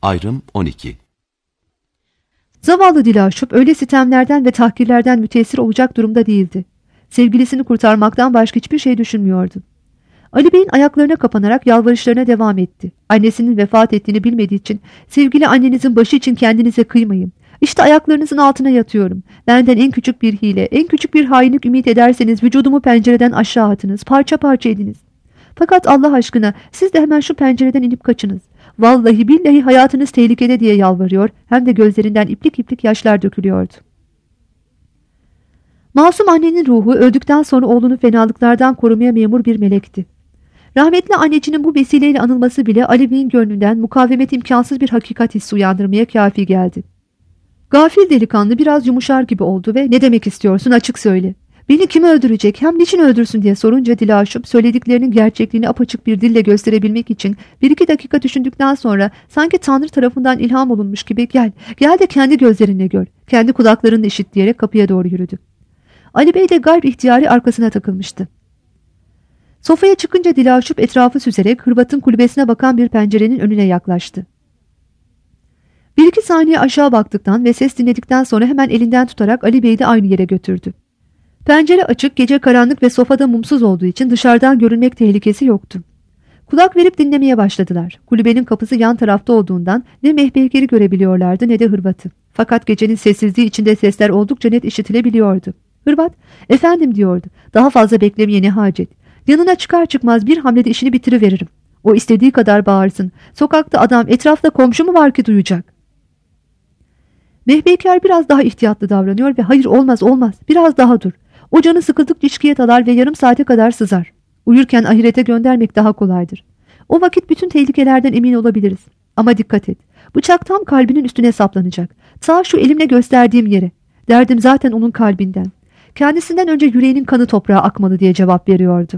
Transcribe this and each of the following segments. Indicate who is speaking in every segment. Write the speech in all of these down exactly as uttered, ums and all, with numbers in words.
Speaker 1: Ayrım on iki.
Speaker 2: Zavallı Dilaşup öyle sitemlerden ve tahkirlerden müteessir olacak durumda değildi. Sevgilisini kurtarmaktan başka hiçbir şey düşünmüyordu. Ali Bey'in ayaklarına kapanarak yalvarışlarına devam etti. Annesinin vefat ettiğini bilmediği için sevgili annenizin başı için kendinize kıymayın. İşte ayaklarınızın altına yatıyorum. Benden en küçük bir hile, en küçük bir hainlik ümit ederseniz vücudumu pencereden aşağı atınız, parça parça ediniz. Fakat Allah aşkına siz de hemen şu pencereden inip kaçınız. Vallahi billahi hayatınız tehlikede diye yalvarıyor, hem de gözlerinden iplik iplik yaşlar dökülüyordu. Masum annenin ruhu öldükten sonra oğlunu fenalıklardan korumaya memur bir melekti. Rahmetli annecinin bu vesileyle anılması bile Ali Bey'in gönlünden mukavemet imkansız bir hakikat hissi uyandırmaya kafi geldi. Gafil delikanlı biraz yumuşar gibi oldu ve "Ne demek istiyorsun, açık söyle. Beni kim öldürecek, hem niçin öldürsün?" diye sorunca Dilaşup söylediklerinin gerçekliğini apaçık bir dille gösterebilmek için bir iki dakika düşündükten sonra sanki Tanrı tarafından ilham olunmuş gibi "Gel, gel de kendi gözlerinle gör, kendi kulaklarınla işit" diyerek kapıya doğru yürüdü. Ali Bey de gayb ihtiyari arkasına takılmıştı. Sofaya çıkınca Dilaşup etrafı süzerek Hırvat'ın kulübesine bakan bir pencerenin önüne yaklaştı. Bir iki saniye aşağı baktıktan ve ses dinledikten sonra hemen elinden tutarak Ali Bey'i de aynı yere götürdü. Pencere açık, gece karanlık ve sofada mumsuz olduğu için dışarıdan görünmek tehlikesi yoktu. Kulak verip dinlemeye başladılar. Kulübenin kapısı yan tarafta olduğundan ne Mehpeker'i görebiliyorlardı ne de Hırvat'ı. Fakat gecenin sessizliği içinde sesler oldukça net işitilebiliyordu. Hırvat, "Efendim," diyordu, "daha fazla beklemeye ne hacet. Yanına çıkar çıkmaz bir hamlede işini bitiriveririm. O istediği kadar bağırsın. Sokakta adam, etrafta komşu mu var ki duyacak?" Mehpeker biraz daha ihtiyatlı davranıyor ve "Hayır, olmaz olmaz, biraz daha dur. O canı sıkıldıkça içkiye dalar ve yarım saate kadar sızar. Uyurken ahirete göndermek daha kolaydır. O vakit bütün tehlikelerden emin olabiliriz. Ama dikkat et. Bıçak tam kalbinin üstüne saplanacak. Ta şu elimle gösterdiğim yere. Derdim zaten onun kalbinden. Kendisinden önce yüreğinin kanı toprağa akmalı" diye cevap veriyordu.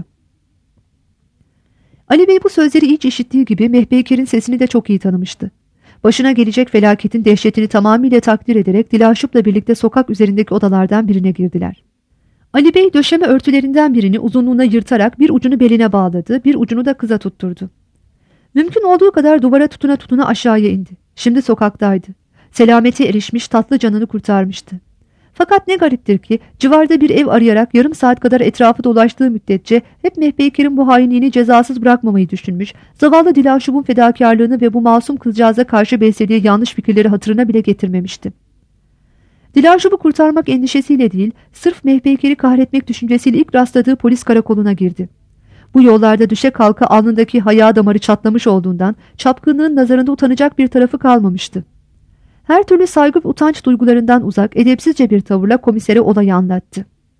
Speaker 2: Ali Bey bu sözleri iyice işittiği gibi Mehpeker'in sesini de çok iyi tanımıştı. Başına gelecek felaketin dehşetini tamamıyla takdir ederek Dilaşup'la birlikte sokak üzerindeki odalardan birine girdiler. Ali Bey döşeme örtülerinden birini uzunluğuna yırtarak bir ucunu beline bağladı, bir ucunu da kıza tutturdu. Mümkün olduğu kadar duvara tutuna tutuna aşağıya indi. Şimdi sokaktaydı. Selamete erişmiş, tatlı canını kurtarmıştı. Fakat ne gariptir ki civarda bir ev arayarak yarım saat kadar etrafı dolaştığı müddetçe hep Mehpeker'in bu hainliğini cezasız bırakmamayı düşünmüş, zavallı Dilaşup'un fedakarlığını ve bu masum kızcağıza karşı beslediği yanlış fikirleri hatırına bile getirmemişti. Dilaşup'u kurtarmak endişesiyle değil, sırf Mehpeker'i kahretmek düşüncesiyle ilk rastladığı polis karakoluna girdi. Bu yollarda düşe kalka alnındaki haya damarı çatlamış olduğundan çapkınlığın nazarında utanacak bir tarafı kalmamıştı. Her türlü saygı ve utanç duygularından uzak, edepsizce bir tavırla komisere olayı anlattı.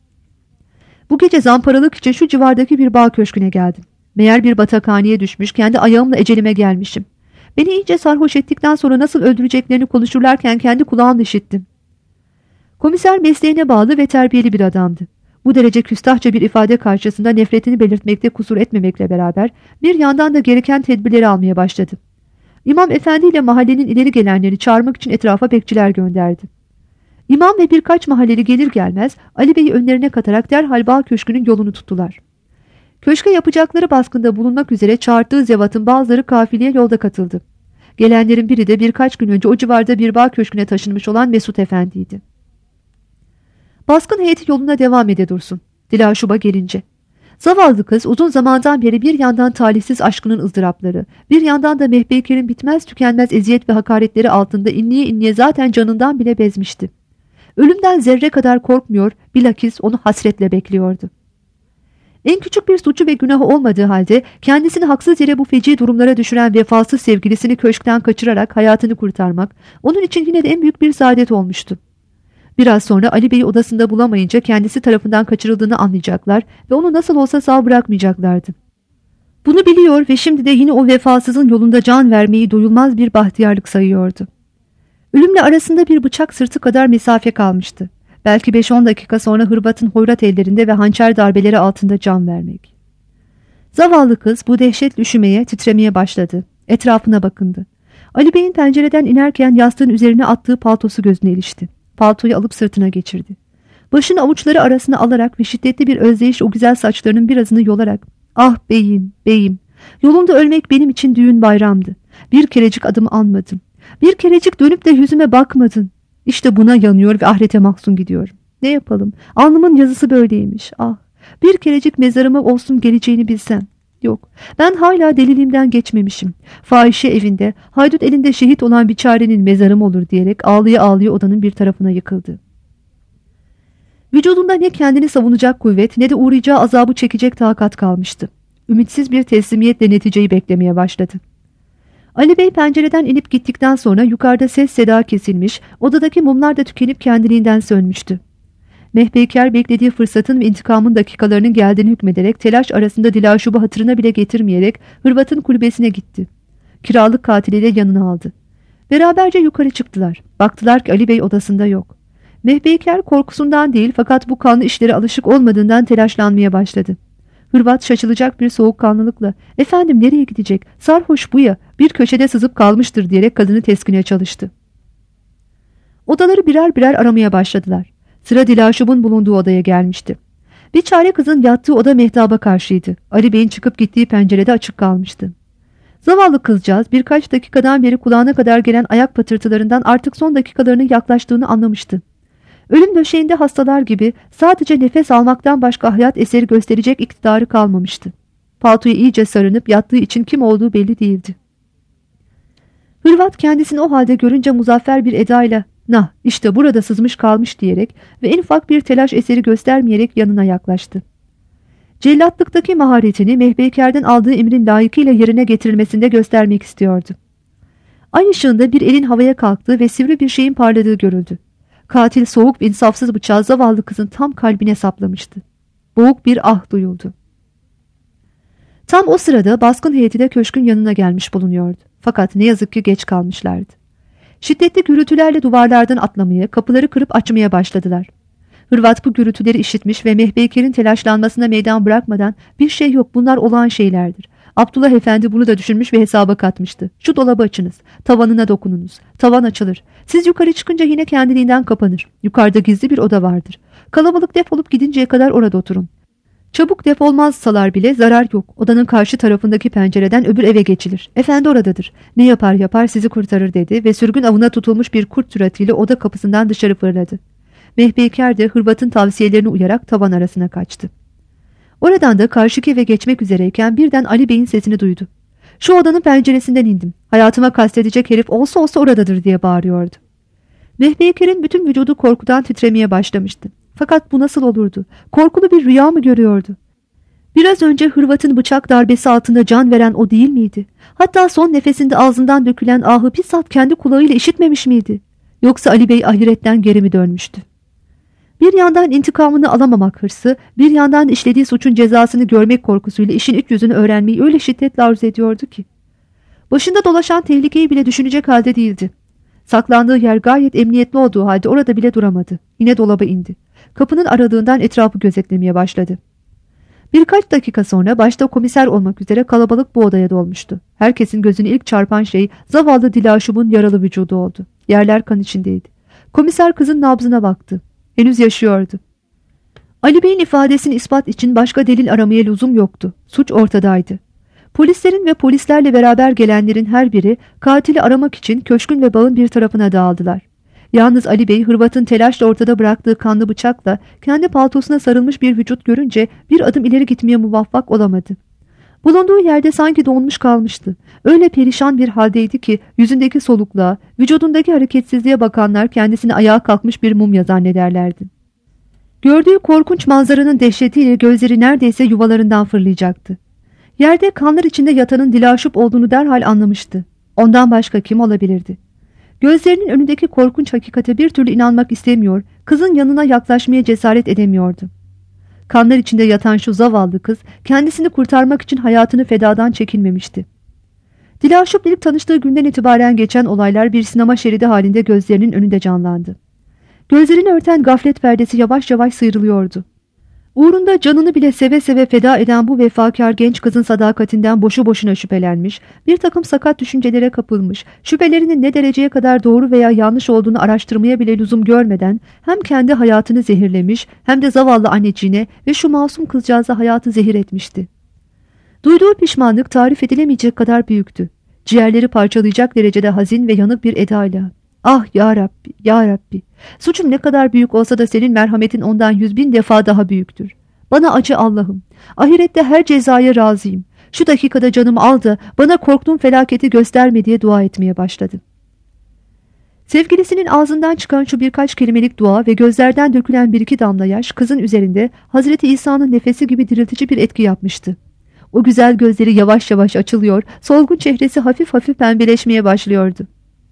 Speaker 2: "Bu gece zamparalık için şu civardaki bir bağ köşküne geldim. Meğer bir batakhaneye düşmüş, kendi ayağımla ecelime gelmişim. Beni iyice sarhoş ettikten sonra nasıl öldüreceklerini konuşurlarken kendi kulağımla işittim." Komiser mesleğine bağlı ve terbiyeli bir adamdı. Bu derece küstahça bir ifade karşısında nefretini belirtmekte kusur etmemekle beraber bir yandan da gereken tedbirleri almaya başladı. İmam Efendi ile mahallenin ileri gelenleri çağırmak için etrafa bekçiler gönderdi. İmam ve birkaç mahalleli gelir gelmez Ali Bey'i önlerine katarak derhal bağ köşkünün yolunu tuttular. Köşke yapacakları baskında bulunmak üzere çağırdığı zevatın bazıları kafileye yolda katıldı. Gelenlerin biri de birkaç gün önce o civarda bir bağ köşküne taşınmış olan Mesut Efendi'ydi. Baskın heyeti yoluna devam ede dursun. Dilaşup'a gelince. Zavallı kız uzun zamandan beri bir yandan talihsiz aşkının ızdırapları, bir yandan da Mehpeker'in bitmez tükenmez eziyet ve hakaretleri altında inliye inliye zaten canından bile bezmişti. Ölümden zerre kadar korkmuyor, bilakis onu hasretle bekliyordu. En küçük bir suçu ve günahı olmadığı halde kendisini haksız yere bu feci durumlara düşüren vefasız sevgilisini köşkten kaçırarak hayatını kurtarmak onun için yine de en büyük bir saadet olmuştu. Biraz sonra Ali Bey'i odasında bulamayınca kendisi tarafından kaçırıldığını anlayacaklar ve onu nasıl olsa sağ bırakmayacaklardı. Bunu biliyor ve şimdi de yine o vefasızın yolunda can vermeyi doyulmaz bir bahtiyarlık sayıyordu. Ölümle arasında bir bıçak sırtı kadar mesafe kalmıştı. Belki beş on dakika sonra Hırvat'ın hoyrat ellerinde ve hançer darbeleri altında can vermek. Zavallı kız bu dehşetle üşümeye, titremeye başladı. Etrafına bakındı. Ali Bey'in pencereden inerken yastığın üzerine attığı paltosu gözüne ilişti. Paltoyu alıp sırtına geçirdi. Başını avuçları arasına alarak ve şiddetli bir özdeyişle o güzel saçlarının birazını yolarak "Ah beyim, beyim, yolunda ölmek benim için düğün bayramdı. Bir kerecik adımı almadım. Bir kerecik dönüp de yüzüme bakmadın. İşte buna yanıyor ve ahirete mahzun gidiyorum. Ne yapalım? Alnımın yazısı böyleymiş. Ah, bir kerecik mezarıma olsun geleceğini bilsem. Yok, ben hala deliliğimden geçmemişim. Fahişe evinde, haydut elinde şehit olan bir çarenin mezarım olur diyerek ağlıya ağlıya odanın bir tarafına yıkıldı. Vücudunda ne kendini savunacak kuvvet ne de uğrayacağı azabı çekecek takat kalmıştı. Ümitsiz bir teslimiyetle neticeyi beklemeye başladı. Ali Bey pencereden inip gittikten sonra yukarıda ses seda kesilmiş, odadaki mumlar da tükenip kendiliğinden sönmüştü. Mehpeyker beklediği fırsatın ve intikamın dakikalarının geldiğini hükmederek telaş arasında Dilaşub'u hatırına bile getirmeyerek Hırvat'ın kulübesine gitti. Kiralık katiliyle yanına aldı. Beraberce yukarı çıktılar. Baktılar ki Ali Bey odasında yok. Mehpeyker korkusundan değil fakat bu kanlı işlere alışık olmadığından telaşlanmaya başladı. Hırvat şaşılacak bir soğukkanlılıkla "Efendim nereye gidecek? Sarhoş bu ya, bir köşede sızıp kalmıştır" diyerek kadını teskine çalıştı. Odaları birer birer aramaya başladılar. Sıra Dilaşub'un bulunduğu odaya gelmişti. Bir çare kızın yattığı oda mehtaba karşıydı. Ali Bey'in çıkıp gittiği pencerede açık kalmıştı. Zavallı kızcağız birkaç dakikadan beri kulağına kadar gelen ayak patırtılarından artık son dakikalarının yaklaştığını anlamıştı. Ölüm döşeğinde hastalar gibi sadece nefes almaktan başka hayat eseri gösterecek iktidarı kalmamıştı. Paltoya iyice sarınıp yattığı için kim olduğu belli değildi. Hırvat kendisini o halde görünce muzaffer bir edayla "Nah, işte burada sızmış kalmış" diyerek ve en ufak bir telaş eseri göstermeyerek yanına yaklaştı. Cellatlıktaki maharetini Mehpeyker'den aldığı emrin layıkıyla yerine getirilmesinde göstermek istiyordu. Ay ışığında bir elin havaya kalktığı ve sivri bir şeyin parladığı görüldü. Katil soğuk ve insafsız bıçağı zavallı kızın tam kalbine saplamıştı. Boğuk bir ah duyuldu. Tam o sırada baskın heyeti de köşkün yanına gelmiş bulunuyordu. Fakat ne yazık ki geç kalmışlardı. Şiddetli gürültülerle duvarlardan atlamaya, kapıları kırıp açmaya başladılar. Hırvat bu gürültüleri işitmiş ve Mehpeyker'in telaşlanmasına meydan bırakmadan "Bir şey yok, bunlar olağan şeylerdir. Abdullah Efendi bunu da düşünmüş ve hesaba katmıştı. Şu dolabı açınız, tavanına dokununuz. Tavan açılır. Siz yukarı çıkınca yine kendiliğinden kapanır. Yukarıda gizli bir oda vardır. Kalabalık defolup gidinceye kadar orada oturun. Çabuk defolmazsalar bile zarar yok. Odanın karşı tarafındaki pencereden öbür eve geçilir. Efendi oradadır. Ne yapar yapar sizi kurtarır" dedi ve sürgün avına tutulmuş bir kurt suratıyla oda kapısından dışarı fırladı. Mehpeyker de Hırvat'ın tavsiyelerine uyarak tavan arasına kaçtı. Oradan da karşıki eve geçmek üzereyken birden Ali Bey'in sesini duydu. "Şu odanın penceresinden indim. Hayatıma kastedecek herif olsa olsa oradadır" diye bağırıyordu. Mehpeyker'in bütün vücudu korkudan titremeye başlamıştı. Fakat bu nasıl olurdu? Korkulu bir rüya mı görüyordu? Biraz önce Hırvat'ın bıçak darbesi altında can veren o değil miydi? Hatta son nefesinde ağzından dökülen ahı bizzat kendi kulağıyla işitmemiş miydi? Yoksa Ali Bey ahiretten geri mi dönmüştü? Bir yandan intikamını alamamak hırsı, bir yandan işlediği suçun cezasını görmek korkusuyla işin iç yüzünü öğrenmeyi öyle şiddetle arzu ediyordu ki. Başında dolaşan tehlikeyi bile düşünecek halde değildi. Saklandığı yer gayet emniyetli olduğu halde orada bile duramadı. Yine dolaba indi. Kapının aralığından etrafı gözetlemeye başladı. Birkaç dakika sonra başta komiser olmak üzere kalabalık bu odaya dolmuştu. Herkesin gözünü ilk çarpan şey zavallı Dilaşub'un yaralı vücudu oldu. Yerler kan içindeydi. Komiser kızın nabzına baktı. Henüz yaşıyordu. Ali Bey'in ifadesini ispat için başka delil aramaya lüzum yoktu. Suç ortadaydı. Polislerin ve polislerle beraber gelenlerin her biri katili aramak için köşkün ve bağın bir tarafına dağıldılar. Yalnız Ali Bey Hırvat'ın telaşla ortada bıraktığı kanlı bıçakla kendi paltosuna sarılmış bir vücut görünce bir adım ileri gitmeye muvaffak olamadı. Bulunduğu yerde sanki donmuş kalmıştı. Öyle perişan bir haldeydi ki yüzündeki solukluğa, vücudundaki hareketsizliğe bakanlar kendisini ayağa kalkmış bir mumya zannederlerdi. Gördüğü korkunç manzaranın dehşetiyle gözleri neredeyse yuvalarından fırlayacaktı. Yerde kanlar içinde yatanın Dilaşub olduğunu derhal anlamıştı. Ondan başka kim olabilirdi? Gözlerinin önündeki korkunç hakikate bir türlü inanmak istemiyor, kızın yanına yaklaşmaya cesaret edemiyordu. Kanlar içinde yatan şu zavallı kız kendisini kurtarmak için hayatını fedadan çekinmemişti. Dilaşub'la ilk tanıştığı günden itibaren geçen olaylar bir sinema şeridi halinde gözlerinin önünde canlandı. Gözlerini örten gaflet perdesi yavaş yavaş sıyrılıyordu. Uğrunda canını bile seve seve feda eden bu vefakar genç kızın sadakatinden boşu boşuna şüphelenmiş, bir takım sakat düşüncelere kapılmış, şüphelerinin ne dereceye kadar doğru veya yanlış olduğunu araştırmaya bile lüzum görmeden hem kendi hayatını zehirlemiş hem de zavallı anneciğine ve şu masum kızcağıza hayatı zehir etmişti. Duyduğu pişmanlık tarif edilemeyecek kadar büyüktü. Ciğerleri parçalayacak derecede hazin ve yanık bir edayla. Ah ya Rabbi, ya Rabbi. Suçum ne kadar büyük olsa da senin merhametin ondan yüz bin defa daha büyüktür. Bana acı Allah'ım. Ahirette her cezaya razıyım. Şu dakikada canımı al da bana korktuğum felaketi gösterme diye dua etmeye başladı. Sevgilisinin ağzından çıkan şu birkaç kelimelik dua ve gözlerden dökülen bir iki damla yaş kızın üzerinde Hazreti İsa'nın nefesi gibi diriltici bir etki yapmıştı. O güzel gözleri yavaş yavaş açılıyor, solgun çehresi hafif hafif pembeleşmeye başlıyordu.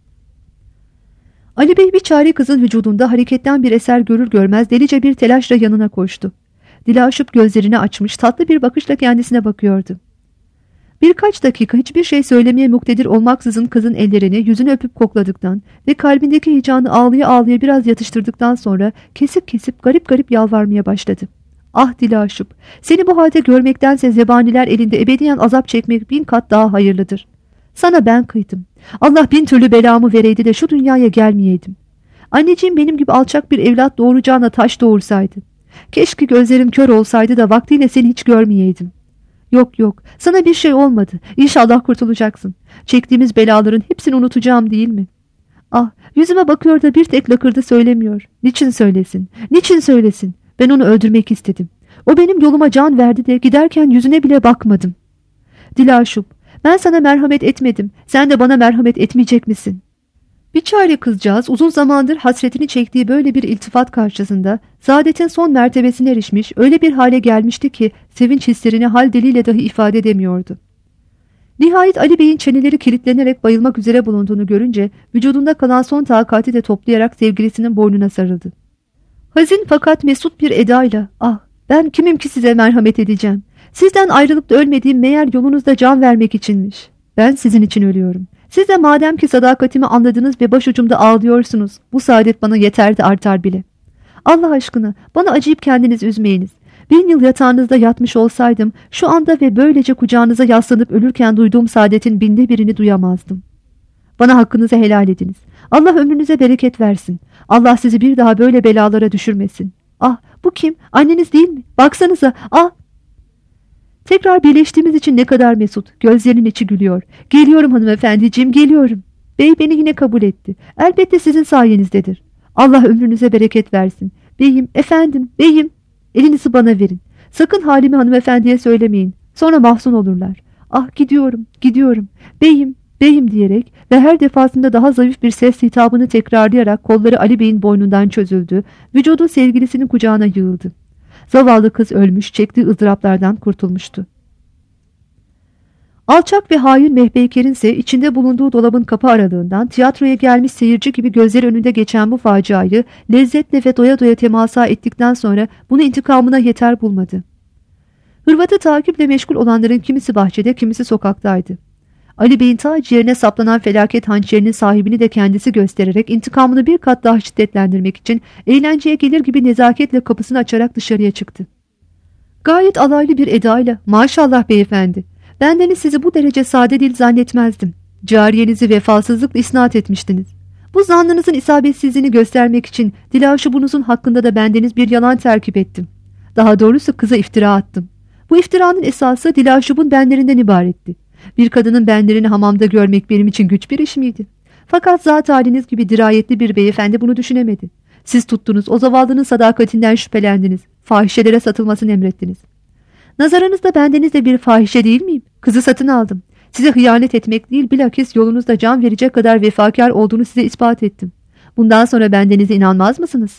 Speaker 2: Ali Bey bir çare kızın vücudunda hareketten bir eser görür görmez delice bir telaşla yanına koştu. Dili aşıp gözlerini açmış tatlı bir bakışla kendisine bakıyordu. Birkaç dakika hiçbir şey söylemeye muktedir olmaksızın kızın ellerini yüzünü öpüp kokladıktan ve kalbindeki heyecanı ağlıya ağlıya biraz yatıştırdıktan sonra kesip kesip garip garip yalvarmaya başladı. Ah dili aşıp, seni bu halde görmektense zebaniler elinde ebediyen azap çekmek bin kat daha hayırlıdır. Sana ben kıydım. Allah bin türlü belamı vereydi de şu dünyaya gelmeyeydim. Anneciğim benim gibi alçak bir evlat doğuracağına taş doğursaydı. Keşke gözlerim kör olsaydı da vaktiyle seni hiç görmeyeydim. Yok yok, sana bir şey olmadı. İnşallah kurtulacaksın. Çektiğimiz belaların hepsini unutacağım değil mi? Ah, yüzüme bakıyor da bir tek lakırdı söylemiyor. Niçin söylesin? Niçin söylesin? Ben onu öldürmek istedim. O benim yoluma can verdi de giderken yüzüne bile bakmadım. Dilaşup, ben sana merhamet etmedim. Sen de bana merhamet etmeyecek misin? Bir çare kızcağız uzun zamandır hasretini çektiği böyle bir iltifat karşısında saadetin son mertebesine erişmiş, öyle bir hale gelmişti ki sevinç hislerini hal diliyle dahi ifade edemiyordu. Nihayet Ali Bey'in çeneleri kilitlenerek bayılmak üzere bulunduğunu görünce vücudunda kalan son takati de toplayarak sevgilisinin boynuna sarıldı. Hazin fakat mesut bir edayla, ah ben kimim ki size merhamet edeceğim. Sizden ayrılıp da ölmediğim meğer yolunuzda can vermek içinmiş. Ben sizin için ölüyorum. Siz de madem ki sadakatimi anladınız ve başucumda ağlıyorsunuz, bu saadet bana yeter de artar bile. Allah aşkına bana acıyıp kendinizi üzmeyiniz. Bin yıl yatağınızda yatmış olsaydım şu anda ve böylece kucağınıza yaslanıp ölürken duyduğum saadetin binde birini duyamazdım. Bana hakkınızı helal ediniz. Allah ömrünüze bereket versin. Allah sizi bir daha böyle belalara düşürmesin. Ah bu kim? Anneniz değil mi? Baksanıza. Ah. Tekrar birleştiğimiz için ne kadar mesut. Gözlerinin içi gülüyor. Geliyorum hanımefendiciğim, geliyorum. Bey beni yine kabul etti. Elbette sizin sayenizdedir. Allah ömrünüze bereket versin. Beyim, efendim, beyim. Elinizi bana verin. Sakın halimi hanımefendiye söylemeyin. Sonra mahzun olurlar. Ah gidiyorum, gidiyorum. Beyim, beyim diyerek ve her defasında daha zayıf bir ses hitabını tekrarlayarak kolları Ali Bey'in boynundan çözüldü. Vücudu sevgilisinin kucağına yığıldı. Zavallı kız ölmüş, çektiği ızdıraplardan kurtulmuştu. Alçak ve hain Mehpeyker'in ise içinde bulunduğu dolabın kapı aralığından tiyatroya gelmiş seyirci gibi gözleri önünde geçen bu faciayı lezzetle ve doya doya temasa ettikten sonra bunu intikamına yeter bulmadı. Hırvatı takiple meşgul olanların kimisi bahçede, kimisi sokaktaydı. Ali Bey'in ta ciğerine saplanan felaket hançerinin sahibini de kendisi göstererek intikamını bir kat daha şiddetlendirmek için eğlenceye gelir gibi nezaketle kapısını açarak dışarıya çıktı. Gayet alaylı bir edayla, maşallah beyefendi, bendeniz sizi bu derece sade değil zannetmezdim. Cariyenizi vefasızlıkla isnat etmiştiniz. Bu zannınızın isabetsizliğini göstermek için dilaşubunuzun hakkında da bendeniz bir yalan terkip ettim. Daha doğrusu kıza iftira attım. Bu iftiranın esası dilaşubun benlerinden ibaretti. Bir kadının benlerini hamamda görmek benim için güç bir iş miydi? Fakat zat haliniz gibi dirayetli bir beyefendi bunu düşünemedi. Siz tuttunuz, o zavallının sadakatinden şüphelendiniz. Fahişelere satılmasını emrettiniz. Nazarınızda bendeniz de bir fahişe değil miyim? Kızı satın aldım. Size hıyanet etmek değil, bilakis yolunuzda can verecek kadar vefakar olduğunu size ispat ettim. Bundan sonra bendenize inanmaz mısınız?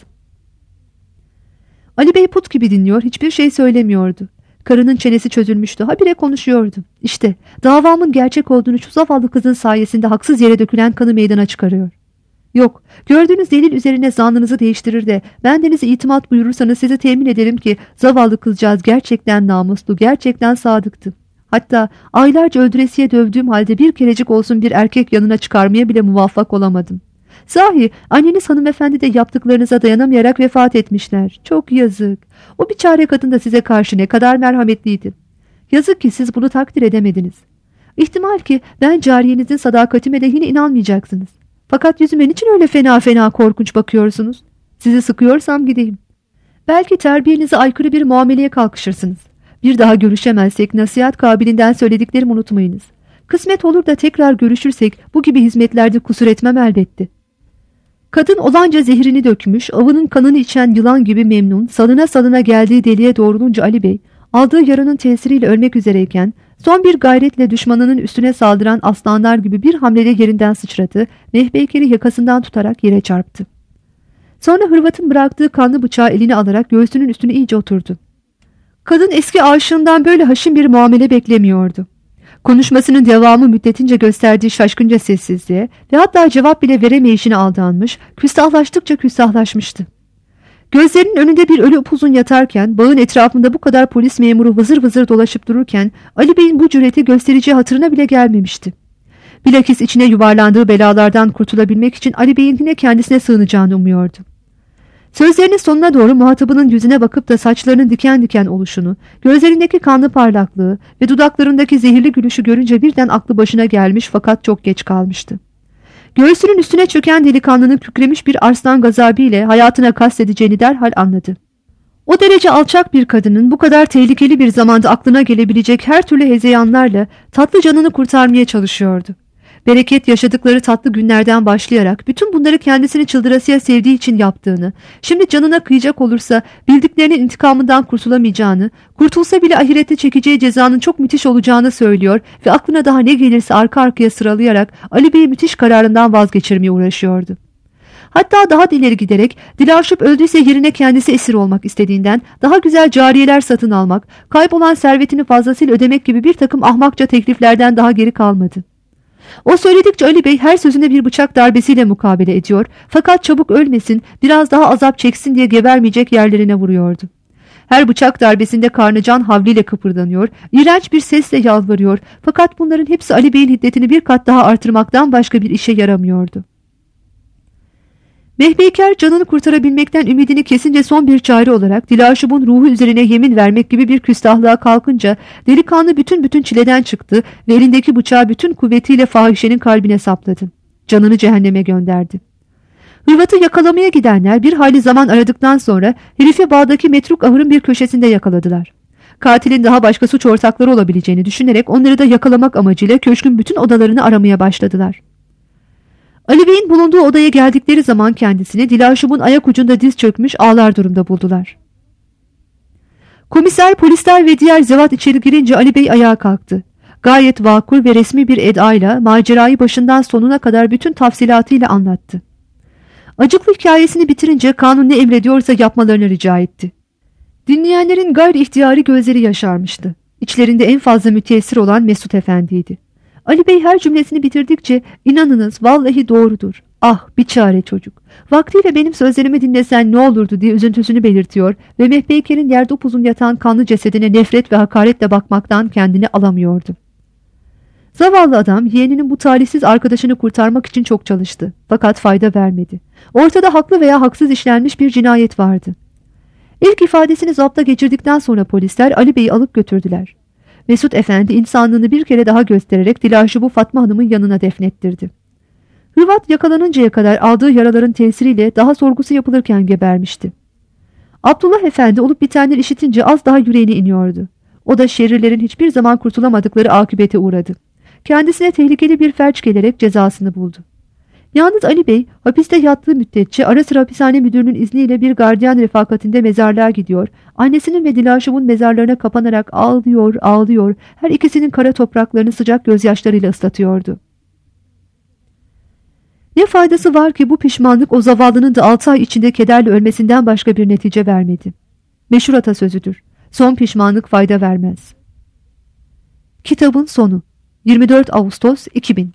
Speaker 2: Ali Bey put gibi dinliyor, hiçbir şey söylemiyordu. Karının çenesi çözülmüştü, habire konuşuyordu. İşte davamın gerçek olduğunu şu zavallı kızın sayesinde haksız yere dökülen kanı meydana çıkarıyor. Yok, gördüğünüz delil üzerine zannınızı değiştirir de bendenize itimat buyurursanız size temin ederim ki zavallı kızcağız gerçekten namuslu, gerçekten sadıktı. Hatta aylarca öldüresiye dövdüğüm halde bir kerecik olsun bir erkek yanına çıkarmaya bile muvaffak olamadım. Sahi anneniz hanımefendi de yaptıklarınıza dayanamayarak vefat etmişler. Çok yazık. O biçare kadın da size karşı ne kadar merhametliydi. Yazık ki siz bunu takdir edemediniz. İhtimal ki ben cariyenizin sadakatime de yine inanmayacaksınız. Fakat yüzüme niçin öyle fena fena korkunç bakıyorsunuz? Sizi sıkıyorsam gideyim. Belki terbiyenize aykırı bir muameleye kalkışırsınız. Bir daha görüşemezsek nasihat kabilinden söylediklerimi unutmayınız. Kısmet olur da tekrar görüşürsek bu gibi hizmetlerde kusur etmem elbette. Kadın olanca zehrini dökmüş, avının kanını içen yılan gibi memnun, salına salına geldiği deliğe doğrulunca Ali Bey, aldığı yaranın tesiriyle ölmek üzereyken, son bir gayretle düşmanının üstüne saldıran aslanlar gibi bir hamlede yerinden sıçradı, Mehpeyker'i yakasından tutarak yere çarptı. Sonra Hırvat'ın bıraktığı kanlı bıçağı eline alarak göğsünün üstüne iyice oturdu. Kadın eski aşığından böyle haşin bir muamele beklemiyordu. Konuşmasının devamı müddetince gösterdiği şaşkınca sessizliğe ve hatta cevap bile veremeyişine aldanmış, küstahlaştıkça küstahlaşmıştı. Gözlerinin önünde bir ölü upuzun yatarken, bağın etrafında bu kadar polis memuru vızır vızır dolaşıp dururken, Ali Bey'in bu cüreti göstereceği hatırına bile gelmemişti. Bilakis içine yuvarlandığı belalardan kurtulabilmek için Ali Bey'in yine kendisine sığınacağını umuyordu. Sözlerinin sonuna doğru muhatabının yüzüne bakıp da saçlarının diken diken oluşunu, gözlerindeki kanlı parlaklığı ve dudaklarındaki zehirli gülüşü görünce birden aklı başına gelmiş fakat çok geç kalmıştı. Göğsünün üstüne çöken delikanlının kükremiş bir arslan gazabıyla hayatına kastedeceğini derhal anladı. O derece alçak bir kadının bu kadar tehlikeli bir zamanda aklına gelebilecek her türlü hezeyanlarla tatlı canını kurtarmaya çalışıyordu. Bereket yaşadıkları tatlı günlerden başlayarak bütün bunları kendisini çıldırasıya sevdiği için yaptığını, şimdi canına kıyacak olursa bildiklerinin intikamından kurtulamayacağını, kurtulsa bile ahirette çekeceği cezanın çok müthiş olacağını söylüyor ve aklına daha ne gelirse arka arkaya sıralayarak Ali Bey'i müthiş kararından vazgeçirmeye uğraşıyordu. Hatta daha ileri giderek Dilaşıp öldüyse yerine kendisi esir olmak istediğinden daha güzel cariyeler satın almak, kaybolan servetini fazlasıyla ödemek gibi bir takım ahmakça tekliflerden daha geri kalmadı. O söyledikçe Ali Bey her sözüne bir bıçak darbesiyle mukabele ediyor fakat çabuk ölmesin, biraz daha azap çeksin diye gebermeyecek yerlerine vuruyordu. Her bıçak darbesinde karnı can havliyle kıpırdanıyor, iğrenç bir sesle yalvarıyor fakat bunların hepsi Ali Bey'in hiddetini bir kat daha artırmaktan başka bir işe yaramıyordu. Mehpeyker canını kurtarabilmekten ümidini kesince son bir çare olarak Dilaşıp'ın ruhu üzerine yemin vermek gibi bir küstahlığa kalkınca delikanlı bütün bütün çileden çıktı ve elindeki bıçağı bütün kuvvetiyle fahişenin kalbine sapladı. Canını cehenneme gönderdi. Hırvat'ı yakalamaya gidenler bir hayli zaman aradıktan sonra herifi bağdaki metruk ahırın bir köşesinde yakaladılar. Katilin daha başka suç ortakları olabileceğini düşünerek onları da yakalamak amacıyla köşkün bütün odalarını aramaya başladılar. Ali Bey'in bulunduğu odaya geldikleri zaman kendisini Dilaşıp'ın ayak ucunda diz çökmüş ağlar durumda buldular. Komiser, polisler ve diğer zevat içeri girince Ali Bey ayağa kalktı. Gayet vakur ve resmi bir edayla macerayı başından sonuna kadar bütün tafsilatıyla anlattı. Acıklı hikayesini bitirince kanun ne emrediyorsa yapmalarını rica etti. Dinleyenlerin gayri ihtiyari gözleri yaşarmıştı. İçlerinde en fazla müteessir olan Mesut Efendi'ydi. Ali Bey her cümlesini bitirdikçe inanınız vallahi doğrudur. Ah bir çare çocuk. Vaktiyle benim sözlerimi dinlesen ne olurdu diye üzüntüsünü belirtiyor ve Mehpeyker'in yerde upuzun yatan kanlı cesedine nefret ve hakaretle bakmaktan kendini alamıyordu. Zavallı adam yeğeninin bu talihsiz arkadaşını kurtarmak için çok çalıştı. Fakat fayda vermedi. Ortada haklı veya haksız işlenmiş bir cinayet vardı. İlk ifadesini zapta geçirdikten sonra polisler Ali Bey'i alıp götürdüler. Mesut Efendi insanlığını bir kere daha göstererek Dilaşıp'ı Fatma Hanım'ın yanına defnettirdi. Hırvat yakalanıncaya kadar aldığı yaraların tesiriyle daha sorgusu yapılırken gebermişti. Abdullah Efendi olup bitenleri işitince az daha yüreğine iniyordu. O da şerirlerin hiçbir zaman kurtulamadıkları akıbete uğradı. Kendisine tehlikeli bir felç gelerek cezasını buldu. Yalnız Ali Bey hapiste yattığı müddetçe ara sıra hapishane müdürünün izniyle bir gardiyan refakatinde mezarlığa gidiyor, annesinin ve Dilaşıp'ın mezarlarına kapanarak ağlıyor ağlıyor, her ikisinin kara topraklarını sıcak gözyaşlarıyla ıslatıyordu. Ne faydası var ki bu pişmanlık o zavallının da altı ay içinde kederle ölmesinden başka bir netice vermedi. Meşhur atasözüdür. Son pişmanlık fayda vermez. Kitabın sonu. yirmi dört Ağustos iki bin